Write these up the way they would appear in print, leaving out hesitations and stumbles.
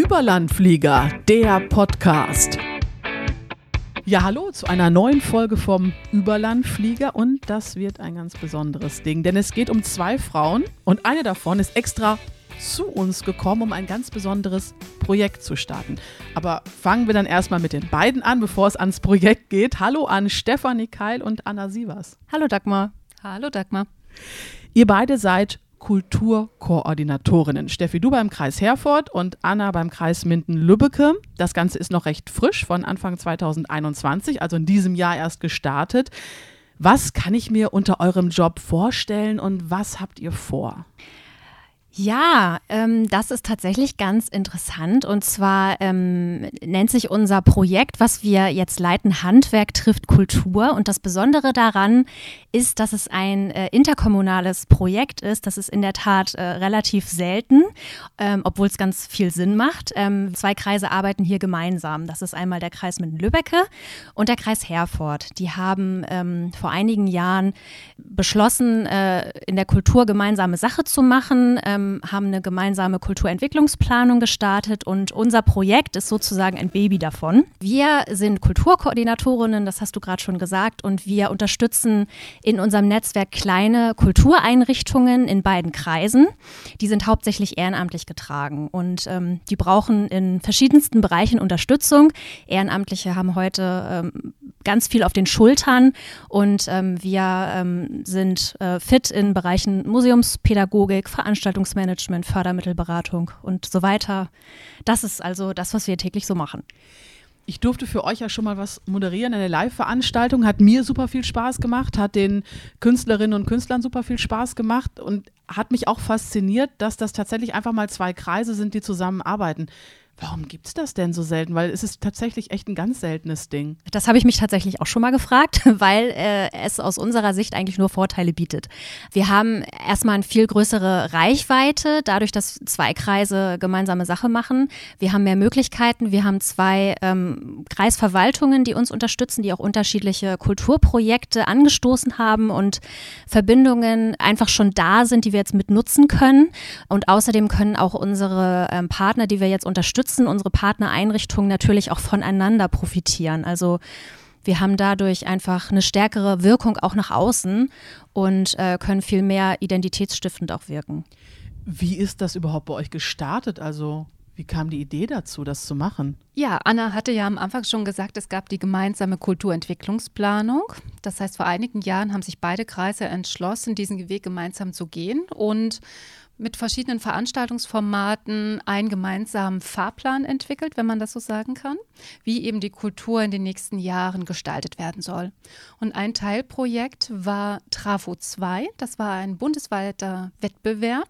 Überlandflieger, der Podcast. Ja, hallo zu einer neuen Folge vom Überlandflieger und das wird ein ganz besonderes Ding, denn es geht um zwei Frauen und eine davon ist extra zu uns gekommen, um ein ganz besonderes Projekt zu starten. Aber fangen wir dann erstmal mit den beiden an, bevor es ans Projekt geht. Hallo an Stefanie Keil und Anna Sievers. Hallo Dagmar. Hallo Dagmar. Ihr beide seid Kulturkoordinatorinnen. Steffi, du beim Kreis Herford und Anna beim Kreis Minden-Lübbecke. Das Ganze ist noch recht frisch von Anfang 2021, also in diesem Jahr erst gestartet. Was kann ich mir unter eurem Job vorstellen und was habt ihr vor? Ja, das ist tatsächlich ganz interessant und zwar nennt sich unser Projekt, was wir jetzt leiten, Handwerk trifft Kultur und das Besondere daran ist, dass es ein interkommunales Projekt ist. Das ist in der Tat relativ selten, obwohl es ganz viel Sinn macht. Zwei Kreise arbeiten hier gemeinsam. Das ist einmal der Kreis Minden-Lübbecke und der Kreis Herford. Die haben vor einigen Jahren beschlossen, in der Kultur gemeinsame Sache zu machen, haben eine gemeinsame Kulturentwicklungsplanung gestartet und unser Projekt ist sozusagen ein Baby davon. Wir sind Kulturkoordinatorinnen, das hast du gerade schon gesagt, und wir unterstützen in unserem Netzwerk kleine Kultureinrichtungen in beiden Kreisen. Die sind hauptsächlich ehrenamtlich getragen und die brauchen in verschiedensten Bereichen Unterstützung. Ehrenamtliche haben heute ganz viel auf den Schultern und wir sind fit in Bereichen Museumspädagogik, Veranstaltungsmanagement, Fördermittelberatung und so weiter. Das ist also das, was wir täglich so machen. Ich durfte für euch ja schon mal was moderieren, eine Live-Veranstaltung, hat mir super viel Spaß gemacht, hat den Künstlerinnen und Künstlern super viel Spaß gemacht und hat mich auch fasziniert, dass das tatsächlich einfach mal zwei Kreise sind, die zusammenarbeiten. Warum gibt es das denn so selten? Weil es ist tatsächlich echt ein ganz seltenes Ding. Das habe ich mich tatsächlich auch schon mal gefragt, weil es aus unserer Sicht eigentlich nur Vorteile bietet. Wir haben erstmal eine viel größere Reichweite, dadurch, dass zwei Kreise gemeinsame Sache machen. Wir haben mehr Möglichkeiten. Wir haben zwei Kreisverwaltungen, die uns unterstützen, die auch unterschiedliche Kulturprojekte angestoßen haben und Verbindungen einfach schon da sind, die wir jetzt mit nutzen können. Und außerdem können auch unsere Partner, die wir jetzt unterstützen, unsere Partnereinrichtungen natürlich auch voneinander profitieren. Also wir haben dadurch einfach eine stärkere Wirkung auch nach außen und können viel mehr identitätsstiftend auch wirken. Wie ist das überhaupt bei euch gestartet? Also wie kam die Idee dazu, das zu machen? Ja, Anna hatte ja am Anfang schon gesagt, es gab die gemeinsame Kulturentwicklungsplanung. Das heißt, vor einigen Jahren haben sich beide Kreise entschlossen, diesen Weg gemeinsam zu gehen und mit verschiedenen Veranstaltungsformaten einen gemeinsamen Fahrplan entwickelt, wenn man das so sagen kann, wie eben die Kultur in den nächsten Jahren gestaltet werden soll. Und ein Teilprojekt war Trafo 2, das war ein bundesweiter Wettbewerb.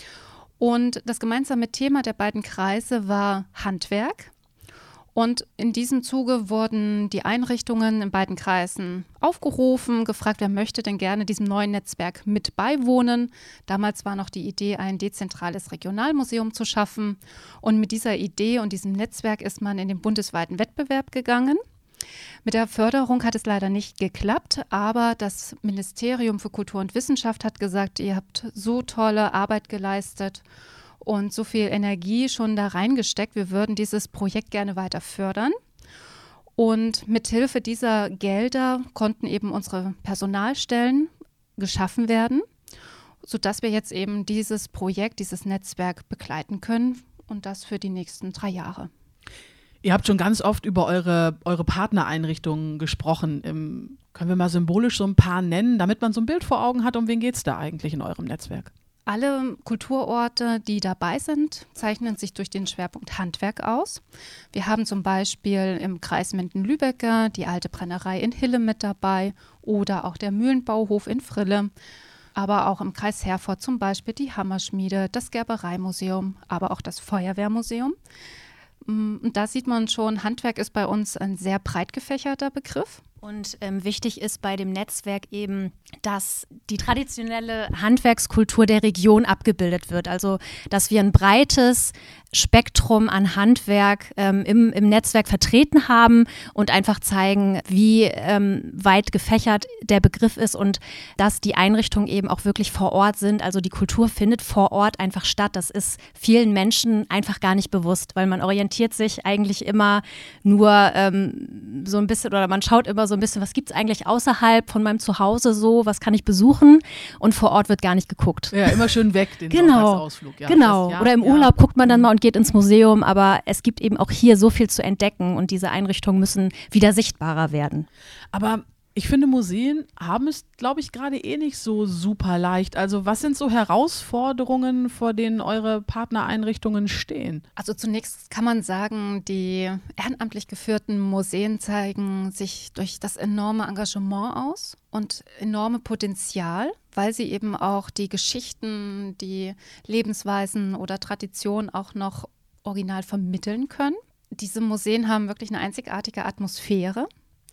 Und das gemeinsame Thema der beiden Kreise war Handwerk. Und in diesem Zuge wurden die Einrichtungen in beiden Kreisen aufgerufen, gefragt, wer möchte denn gerne diesem neuen Netzwerk mit beiwohnen. Damals war noch die Idee, ein dezentrales Regionalmuseum zu schaffen. Und mit dieser Idee und diesem Netzwerk ist man in den bundesweiten Wettbewerb gegangen. Mit der Förderung hat es leider nicht geklappt, aber das Ministerium für Kultur und Wissenschaft hat gesagt, ihr habt so tolle Arbeit geleistet und so viel Energie schon da reingesteckt. Wir würden dieses Projekt gerne weiter fördern. Und mithilfe dieser Gelder konnten eben unsere Personalstellen geschaffen werden, sodass wir jetzt eben dieses Projekt, dieses Netzwerk begleiten können und das für die nächsten 3 Jahre. Ihr habt schon ganz oft über eure Partnereinrichtungen gesprochen. Können wir mal symbolisch so ein paar nennen, damit man so ein Bild vor Augen hat, um wen geht es da eigentlich in eurem Netzwerk? Alle Kulturorte, die dabei sind, zeichnen sich durch den Schwerpunkt Handwerk aus. Wir haben zum Beispiel im Kreis Minden-Lübbecke die alte Brennerei in Hille mit dabei oder auch der Mühlenbauhof in Frille. Aber auch im Kreis Herford zum Beispiel die Hammerschmiede, das Gerbereimuseum, aber auch das Feuerwehrmuseum. Und da sieht man schon, Handwerk ist bei uns ein sehr breit gefächerter Begriff. Und wichtig ist bei dem Netzwerk eben, dass die traditionelle Handwerkskultur der Region abgebildet wird. Also, dass wir ein breites Spektrum an Handwerk im Netzwerk vertreten haben und einfach zeigen, wie weit gefächert der Begriff ist und dass die Einrichtungen eben auch wirklich vor Ort sind. Also die Kultur findet vor Ort einfach statt. Das ist vielen Menschen einfach gar nicht bewusst, weil man orientiert sich eigentlich immer nur so ein bisschen oder man schaut immer so ein bisschen, was gibt es eigentlich außerhalb von meinem Zuhause so, was kann ich besuchen, und vor Ort wird gar nicht geguckt. Ja, immer schön weg, den Sonntagsausflug. Ja, genau, oder im Urlaub guckt man dann mal und geht ins Museum, aber es gibt eben auch hier so viel zu entdecken und diese Einrichtungen müssen wieder sichtbarer werden. Aber ich finde, Museen haben es, glaube ich, gerade nicht so super leicht. Also was sind so Herausforderungen, vor denen eure Partnereinrichtungen stehen? Also zunächst kann man sagen, die ehrenamtlich geführten Museen zeigen sich durch das enorme Engagement aus und enorme Potenzial, weil sie eben auch die Geschichten, die Lebensweisen oder Traditionen auch noch original vermitteln können. Diese Museen haben wirklich eine einzigartige Atmosphäre.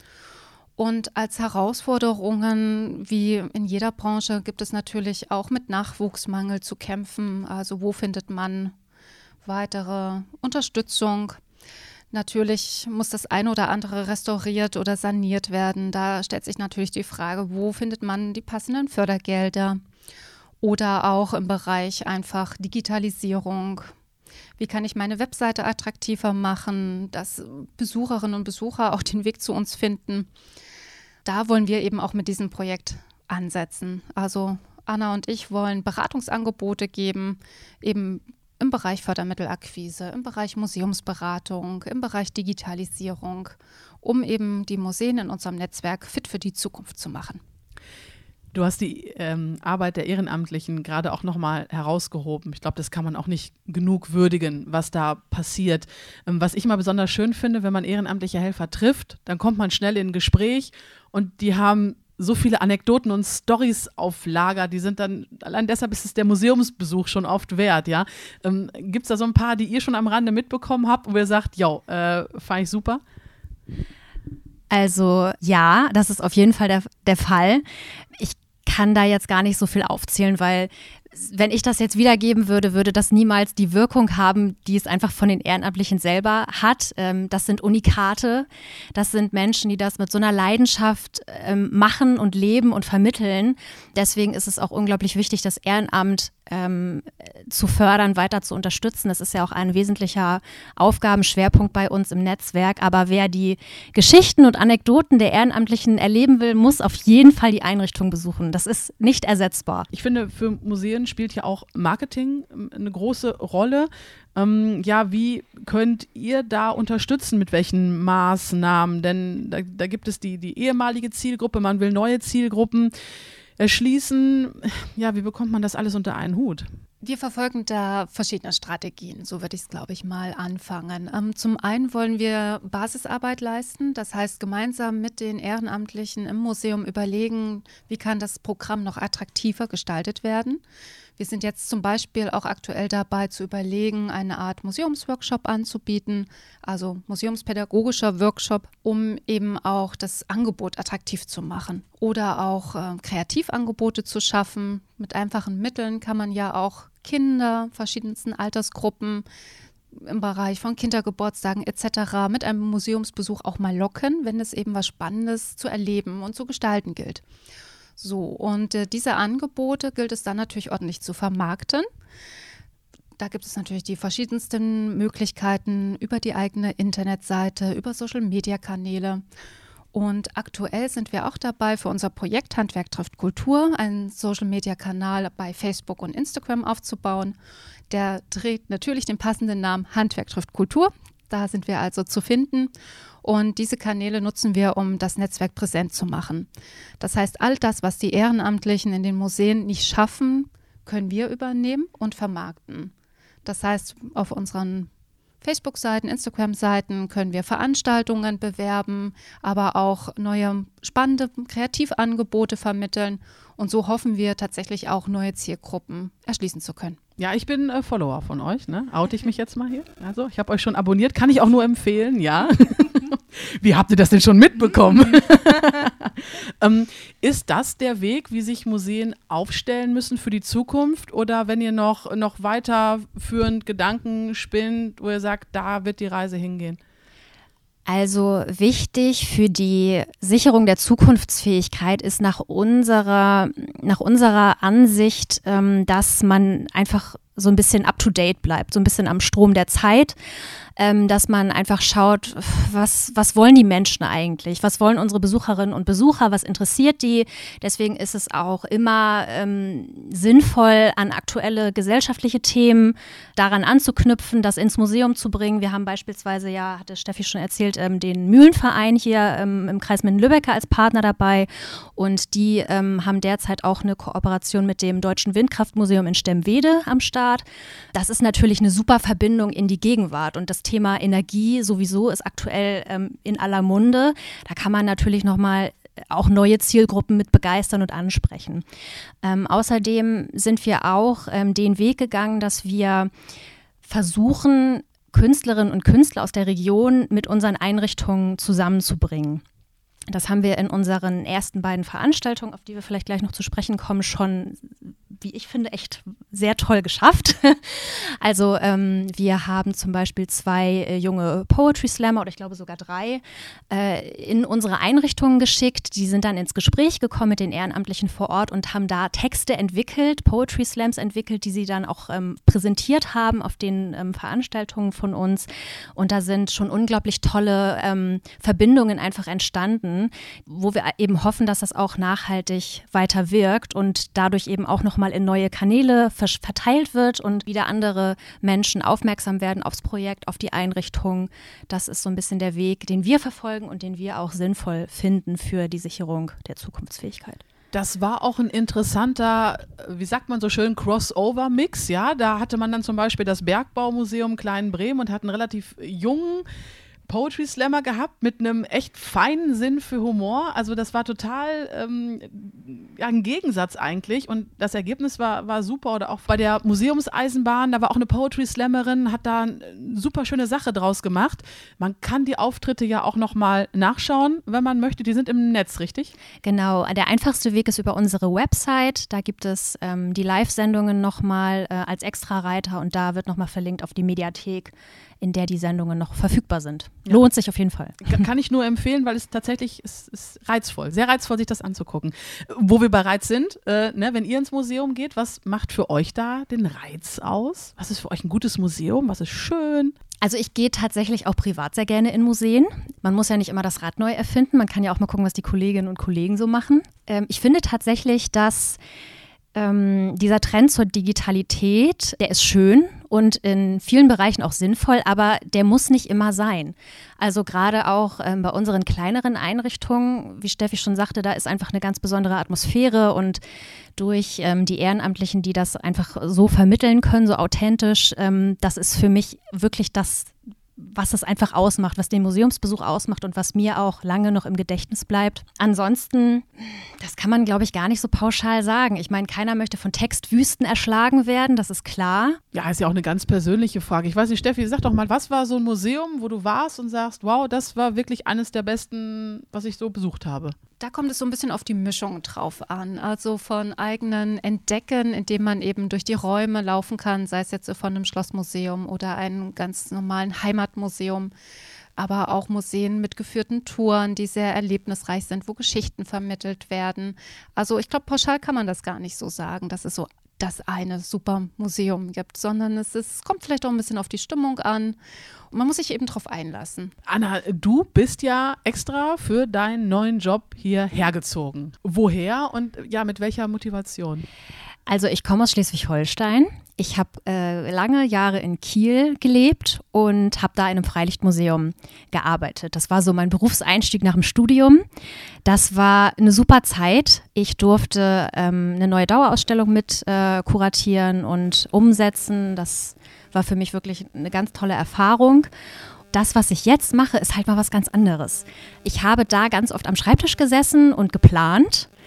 Und als Herausforderungen, wie in jeder Branche, gibt es natürlich auch mit Nachwuchsmangel zu kämpfen. Also wo findet man weitere Unterstützung? Natürlich muss das eine oder andere restauriert oder saniert werden. Da stellt sich natürlich die Frage, wo findet man die passenden Fördergelder? Oder auch im Bereich einfach Digitalisierung. Wie kann ich meine Webseite attraktiver machen, dass Besucherinnen und Besucher auch den Weg zu uns finden? Da wollen wir eben auch mit diesem Projekt ansetzen. Also Anna und ich wollen Beratungsangebote geben, eben im Bereich Fördermittelakquise, im Bereich Museumsberatung, im Bereich Digitalisierung, um eben die Museen in unserem Netzwerk fit für die Zukunft zu machen. Du hast die Arbeit der Ehrenamtlichen gerade auch nochmal herausgehoben. Ich glaube, das kann man auch nicht genug würdigen, was da passiert. Was ich mal besonders schön finde, wenn man ehrenamtliche Helfer trifft, dann kommt man schnell in ein Gespräch und die haben so viele Anekdoten und Storys auf Lager, die sind dann, allein deshalb ist es der Museumsbesuch schon oft wert, ja. Gibt es da so ein paar, die ihr schon am Rande mitbekommen habt, wo ihr sagt, fand ich super? Also ja, das ist auf jeden Fall der Fall. Ich kann da jetzt gar nicht so viel aufzählen, weil wenn ich das jetzt wiedergeben würde, würde das niemals die Wirkung haben, die es einfach von den Ehrenamtlichen selber hat. Das sind Unikate, das sind Menschen, die das mit so einer Leidenschaft machen und leben und vermitteln. Deswegen ist es auch unglaublich wichtig, das Ehrenamt zu fördern, weiter zu unterstützen. Das ist ja auch ein wesentlicher Aufgabenschwerpunkt bei uns im Netzwerk. Aber wer die Geschichten und Anekdoten der Ehrenamtlichen erleben will, muss auf jeden Fall die Einrichtung besuchen. Das ist nicht ersetzbar. Ich finde, für Museen spielt ja auch Marketing eine große Rolle. Wie könnt ihr da unterstützen, mit welchen Maßnahmen? Denn da gibt es die ehemalige Zielgruppe, man will neue Zielgruppen erschließen. Ja, wie bekommt man das alles unter einen Hut? Wir verfolgen da verschiedene Strategien, so würde ich es, glaube ich, mal anfangen. Zum einen wollen wir Basisarbeit leisten, das heißt gemeinsam mit den Ehrenamtlichen im Museum überlegen, wie kann das Programm noch attraktiver gestaltet werden. Wir sind jetzt zum Beispiel auch aktuell dabei zu überlegen, eine Art Museumsworkshop anzubieten, also museumspädagogischer Workshop, um eben auch das Angebot attraktiv zu machen oder auch Kreativangebote zu schaffen. Mit einfachen Mitteln kann man ja auch Kinder verschiedensten Altersgruppen im Bereich von Kindergeburtstagen etc. mit einem Museumsbesuch auch mal locken, wenn es eben was Spannendes zu erleben und zu gestalten gilt. So, und diese Angebote gilt es dann natürlich ordentlich zu vermarkten. Da gibt es natürlich die verschiedensten Möglichkeiten über die eigene Internetseite, über Social-Media-Kanäle. Und aktuell sind wir auch dabei, für unser Projekt Handwerk trifft Kultur einen Social-Media-Kanal bei Facebook und Instagram aufzubauen. Der trägt natürlich den passenden Namen Handwerk trifft Kultur. Da sind wir also zu finden. Und diese Kanäle nutzen wir, um das Netzwerk präsent zu machen. Das heißt, all das, was die Ehrenamtlichen in den Museen nicht schaffen, können wir übernehmen und vermarkten. Das heißt, auf unseren Facebook-Seiten, Instagram-Seiten können wir Veranstaltungen bewerben, aber auch neue spannende Kreativangebote vermitteln. Und so hoffen wir tatsächlich auch neue Zielgruppen erschließen zu können. Ja, ich bin Follower von euch, ne? Oute ich mich jetzt mal hier? Also, ich habe euch schon abonniert, kann ich auch nur empfehlen, ja. Wie habt ihr das denn schon mitbekommen? Ist das der Weg, wie sich Museen aufstellen müssen für die Zukunft? Oder wenn ihr noch weiterführend Gedanken spinnt, wo ihr sagt, da wird die Reise hingehen? Also wichtig für die Sicherung der Zukunftsfähigkeit ist nach unserer Ansicht, dass man einfach so ein bisschen up-to-date bleibt, so ein bisschen am Strom der Zeit, dass man einfach schaut, was wollen die Menschen eigentlich, was wollen unsere Besucherinnen und Besucher, was interessiert die. Deswegen ist es auch immer sinnvoll, an aktuelle gesellschaftliche Themen daran anzuknüpfen, das ins Museum zu bringen. Wir haben beispielsweise, ja, hatte Steffi schon erzählt, den Mühlenverein hier im Kreis Minden-Lübbecke als Partner dabei und die haben derzeit auch eine Kooperation mit dem Deutschen Windkraftmuseum in Stemwede am Start. Das ist natürlich eine super Verbindung in die Gegenwart und das Thema Energie sowieso ist aktuell in aller Munde. Da kann man natürlich nochmal auch neue Zielgruppen mit begeistern und ansprechen. Außerdem sind wir auch den Weg gegangen, dass wir versuchen, Künstlerinnen und Künstler aus der Region mit unseren Einrichtungen zusammenzubringen. Das haben wir in unseren ersten beiden Veranstaltungen, auf die wir vielleicht gleich noch zu sprechen kommen, schon, wie ich finde, echt sehr toll geschafft. Also wir haben zum Beispiel 2 junge Poetry Slammer oder ich glaube sogar 3 in unsere Einrichtungen geschickt. Die sind dann ins Gespräch gekommen mit den Ehrenamtlichen vor Ort und haben da Texte entwickelt, Poetry Slams entwickelt, die sie dann auch präsentiert haben auf den Veranstaltungen von uns. Und da sind schon unglaublich tolle Verbindungen einfach entstanden, wo wir eben hoffen, dass das auch nachhaltig weiter wirkt und dadurch eben auch nochmal in neue Kanäle verteilt wird und wieder andere Menschen aufmerksam werden aufs Projekt, auf die Einrichtung. Das ist so ein bisschen der Weg, den wir verfolgen und den wir auch sinnvoll finden für die Sicherung der Zukunftsfähigkeit. Das war auch ein interessanter, wie sagt man so schön, Crossover-Mix, ja. Da hatte man dann zum Beispiel das Bergbaumuseum Klein-Bremen und hat einen relativ jungen Poetry Slammer gehabt mit einem echt feinen Sinn für Humor. Also das war total ein Gegensatz eigentlich und das Ergebnis war super. Oder auch bei der Museumseisenbahn, da war auch eine Poetry Slammerin, hat da eine super schöne Sache draus gemacht. Man kann die Auftritte ja auch nochmal nachschauen, wenn man möchte. Die sind im Netz, richtig? Genau, der einfachste Weg ist über unsere Website. Da gibt es die Live-Sendungen nochmal als Extra-Reiter und da wird nochmal verlinkt auf die Mediathek, in der die Sendungen noch verfügbar sind. Ja. Lohnt sich auf jeden Fall. Kann ich nur empfehlen, weil es tatsächlich ist reizvoll, sehr reizvoll, sich das anzugucken. Wo wir bereits sind, wenn ihr ins Museum geht, was macht für euch da den Reiz aus? Was ist für euch ein gutes Museum? Was ist schön? Also ich gehe tatsächlich auch privat sehr gerne in Museen. Man muss ja nicht immer das Rad neu erfinden. Man kann ja auch mal gucken, was die Kolleginnen und Kollegen so machen. Ich finde tatsächlich, dass dieser Trend zur Digitalität, der ist schön und in vielen Bereichen auch sinnvoll, aber der muss nicht immer sein. Also gerade auch bei unseren kleineren Einrichtungen, wie Steffi schon sagte, da ist einfach eine ganz besondere Atmosphäre und durch die Ehrenamtlichen, die das einfach so vermitteln können, so authentisch, das ist für mich wirklich das, was es einfach ausmacht, was den Museumsbesuch ausmacht und was mir auch lange noch im Gedächtnis bleibt. Ansonsten, das kann man, glaube ich, gar nicht so pauschal sagen. Ich meine, keiner möchte von Textwüsten erschlagen werden, das ist klar. Ja, ist ja auch eine ganz persönliche Frage. Ich weiß nicht, Steffi, sag doch mal, was war so ein Museum, wo du warst und sagst, wow, das war wirklich eines der besten, was ich so besucht habe? Da kommt es so ein bisschen auf die Mischung drauf an. Also von eigenen Entdecken, indem man eben durch die Räume laufen kann, sei es jetzt so von einem Schlossmuseum oder einem ganz normalen Heimatmuseum, aber auch Museen mit geführten Touren, die sehr erlebnisreich sind, wo Geschichten vermittelt werden. Also ich glaube, pauschal kann man das gar nicht so sagen, dass es so das eine super Museum gibt, sondern es kommt vielleicht auch ein bisschen auf die Stimmung an und man muss sich eben drauf einlassen. Anna, du bist ja extra für deinen neuen Job hier hergezogen. Woher und ja, mit welcher Motivation? Also ich komme aus Schleswig-Holstein. Ich habe lange Jahre in Kiel gelebt und habe da in einem Freilichtmuseum gearbeitet. Das war so mein Berufseinstieg nach dem Studium. Das war eine super Zeit. Ich durfte eine neue Dauerausstellung mit kuratieren und umsetzen. Das war für mich wirklich eine ganz tolle Erfahrung. Das, was ich jetzt mache, ist halt mal was ganz anderes. Ich habe da ganz oft am Schreibtisch gesessen und geplant.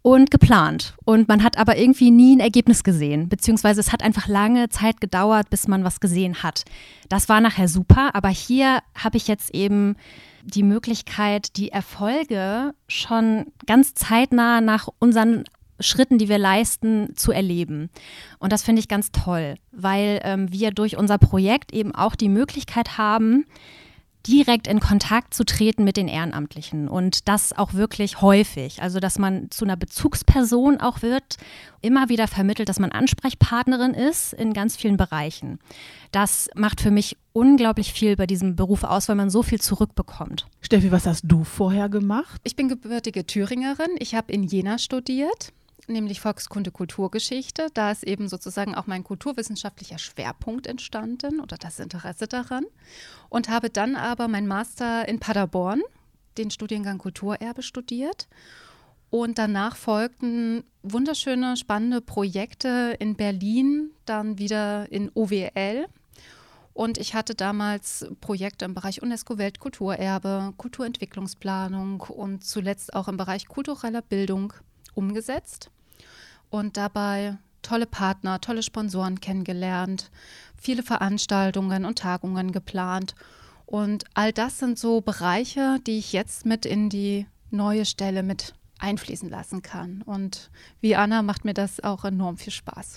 und geplant. Und man hat aber irgendwie nie ein Ergebnis gesehen, beziehungsweise es hat einfach lange Zeit gedauert, bis man was gesehen hat. Das war nachher super, aber hier habe ich jetzt eben die Möglichkeit, die Erfolge schon ganz zeitnah nach unseren Schritten, die wir leisten, zu erleben. Und das finde ich ganz toll, weil wir durch unser Projekt eben auch die Möglichkeit haben, direkt in Kontakt zu treten mit den Ehrenamtlichen und das auch wirklich häufig. Also, dass man zu einer Bezugsperson auch wird, immer wieder vermittelt, dass man Ansprechpartnerin ist in ganz vielen Bereichen. Das macht für mich unglaublich viel bei diesem Beruf aus, weil man so viel zurückbekommt. Steffi, was hast du vorher gemacht? Ich bin gebürtige Thüringerin. Ich habe in Jena studiert, nämlich Volkskunde, Kulturgeschichte. Da ist eben sozusagen auch mein kulturwissenschaftlicher Schwerpunkt entstanden oder das Interesse daran. Und habe dann aber meinen Master in Paderborn, den Studiengang Kulturerbe, studiert. Und danach folgten wunderschöne, spannende Projekte in Berlin, dann wieder in OWL. Und ich hatte damals Projekte im Bereich UNESCO-Weltkulturerbe, Kulturentwicklungsplanung und zuletzt auch im Bereich kultureller Bildung umgesetzt und dabei tolle Partner, tolle Sponsoren kennengelernt, viele Veranstaltungen und Tagungen geplant. Und all das sind so Bereiche, die ich jetzt mit in die neue Stelle mit einfließen lassen kann. Und wie Anna macht mir das auch enorm viel Spaß.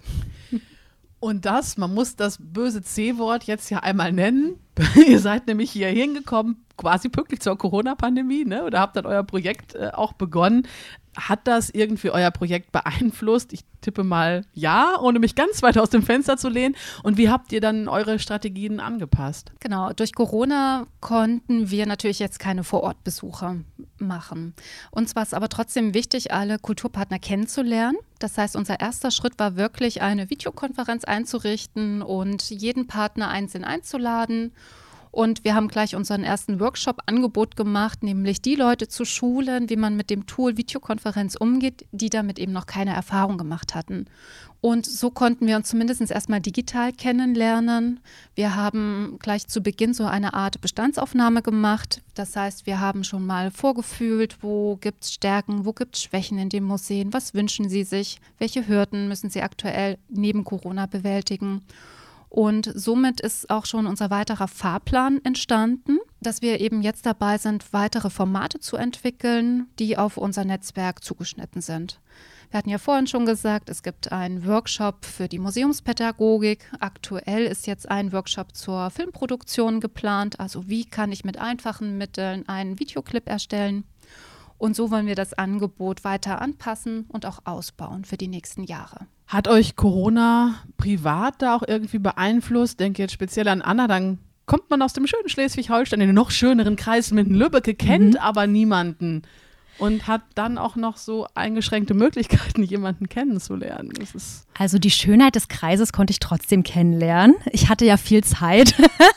Und man muss das böse C-Wort jetzt ja einmal nennen. Ihr seid nämlich hier hingekommen, quasi pünktlich zur Corona-Pandemie, ne? Oder habt dann euer Projekt auch begonnen. Hat das irgendwie euer Projekt beeinflusst? Ich tippe mal ja, ohne mich ganz weit aus dem Fenster zu lehnen. Und wie habt ihr dann eure Strategien angepasst? Genau, durch Corona konnten wir natürlich jetzt keine Vorortbesuche machen. Uns war es aber trotzdem wichtig, alle Kulturpartner kennenzulernen. Das heißt, unser erster Schritt war wirklich, eine Videokonferenz einzurichten und jeden Partner einzeln einzuladen. Und wir haben gleich unseren ersten Workshop-Angebot gemacht, nämlich die Leute zu schulen, wie man mit dem Tool Videokonferenz umgeht, die damit eben noch keine Erfahrung gemacht hatten. Und so konnten wir uns zumindest erstmal digital kennenlernen. Wir haben gleich zu Beginn so eine Art Bestandsaufnahme gemacht. Das heißt, wir haben schon mal vorgefühlt, wo gibt es Stärken, wo gibt es Schwächen in den Museen, was wünschen sie sich, welche Hürden müssen sie aktuell neben Corona bewältigen. Und somit ist auch schon unser weiterer Fahrplan entstanden, dass wir eben jetzt dabei sind, weitere Formate zu entwickeln, die auf unser Netzwerk zugeschnitten sind. Wir hatten ja vorhin schon gesagt, es gibt einen Workshop für die Museumspädagogik. Aktuell ist jetzt ein Workshop zur Filmproduktion geplant. Also wie kann ich mit einfachen Mitteln einen Videoclip erstellen? Und so wollen wir das Angebot weiter anpassen und auch ausbauen für die nächsten Jahre. Hat euch Corona privat da auch irgendwie beeinflusst? Denke jetzt speziell an Anna, dann kommt man aus dem schönen Schleswig-Holstein in den noch schöneren Kreis mit Lübbecke, kennt aber niemanden und hat dann auch noch so eingeschränkte Möglichkeiten, jemanden kennenzulernen. Also die Schönheit des Kreises konnte ich trotzdem kennenlernen. Ich hatte ja viel Zeit.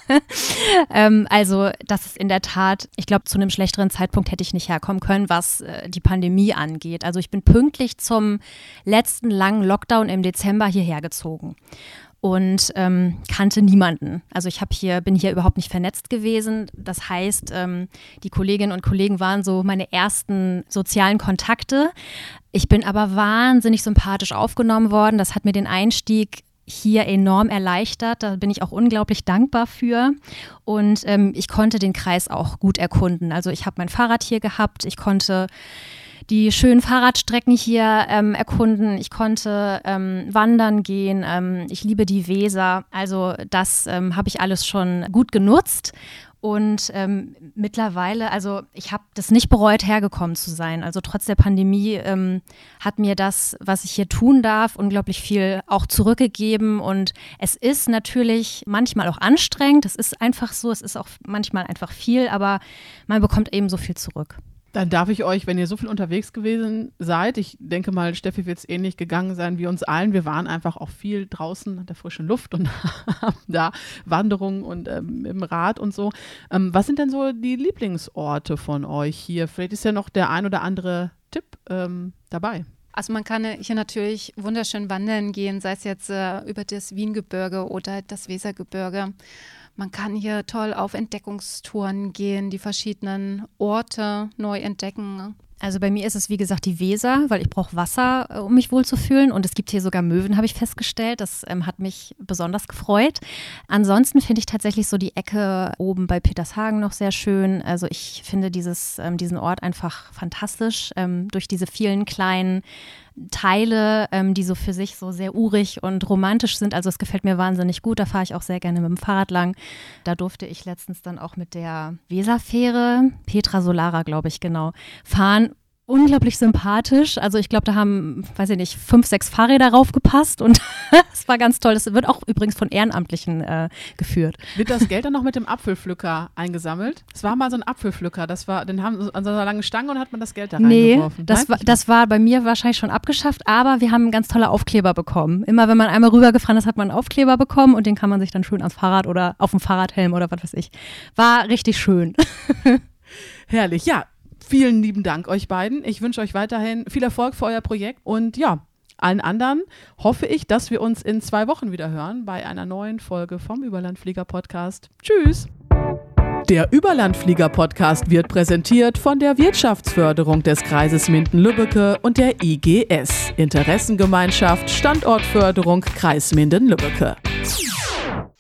Also das ist in der Tat, ich glaube, zu einem schlechteren Zeitpunkt hätte ich nicht herkommen können, was die Pandemie angeht. Also ich bin pünktlich zum letzten langen Lockdown im Dezember hierher gezogen. Und kannte niemanden. Also bin hier überhaupt nicht vernetzt gewesen. Das heißt, die Kolleginnen und Kollegen waren so meine ersten sozialen Kontakte. Ich bin aber wahnsinnig sympathisch aufgenommen worden. Das hat mir den Einstieg hier enorm erleichtert. Da bin ich auch unglaublich dankbar für. Und ich konnte den Kreis auch gut erkunden. Also ich habe mein Fahrrad hier gehabt. Ich konnte die schönen Fahrradstrecken hier erkunden. Ich konnte wandern gehen. Ich liebe die Weser. Also das habe ich alles schon gut genutzt. Und mittlerweile, also ich habe das nicht bereut, hergekommen zu sein. Also trotz der Pandemie hat mir das, was ich hier tun darf, unglaublich viel auch zurückgegeben. Und es ist natürlich manchmal auch anstrengend. Es ist einfach so, es ist auch manchmal einfach viel, aber man bekommt eben so viel zurück. Dann darf ich euch, wenn ihr so viel unterwegs gewesen seid, ich denke mal, Steffi wird es ähnlich gegangen sein wie uns allen. Wir waren einfach auch viel draußen an der frischen Luft und haben da Wanderungen und im Rad und so. Was sind denn so die Lieblingsorte von euch hier? Vielleicht ist ja noch der ein oder andere Tipp dabei. Also man kann hier natürlich wunderschön wandern gehen, sei es jetzt über das Wiengebirge oder das Wesergebirge. Man kann hier toll auf Entdeckungstouren gehen, die verschiedenen Orte neu entdecken. Also bei mir ist es, wie gesagt, die Weser, weil ich brauche Wasser, um mich wohlzufühlen. Und es gibt hier sogar Möwen, habe ich festgestellt. Das hat mich besonders gefreut. Ansonsten finde ich tatsächlich so die Ecke oben bei Petershagen noch sehr schön. Also ich finde diesen Ort einfach fantastisch. Durch diese vielen kleinen Teile, die so für sich so sehr urig und romantisch sind. Also es gefällt mir wahnsinnig gut. Da fahre ich auch sehr gerne mit dem Fahrrad lang. Da durfte ich letztens dann auch mit der Weserfähre, Petra Solara, glaube ich, genau, fahren. Unglaublich sympathisch. Also ich glaube, da haben, 5, 6 Fahrräder raufgepasst und es war ganz toll. Das wird auch übrigens von Ehrenamtlichen geführt. Wird das Geld dann noch mit dem Apfelpflücker eingesammelt? Es war mal so ein Apfelpflücker, den haben sie an so einer langen Stange und hat man das Geld da reingeworfen. Das war bei mir wahrscheinlich schon abgeschafft, aber wir haben ganz tolle Aufkleber bekommen. Immer wenn man einmal rübergefahren ist, hat man einen Aufkleber bekommen und den kann man sich dann schön ans Fahrrad oder auf dem Fahrradhelm oder was weiß ich. War richtig schön. Herrlich, ja. Vielen lieben Dank euch beiden. Ich wünsche euch weiterhin viel Erfolg für euer Projekt und ja, allen anderen hoffe ich, dass wir uns in 2 Wochen wieder hören bei einer neuen Folge vom Überlandflieger-Podcast. Tschüss! Der Überlandflieger-Podcast wird präsentiert von der Wirtschaftsförderung des Kreises Minden-Lübbecke und der IGS, Interessengemeinschaft Standortförderung Kreis Minden-Lübbecke.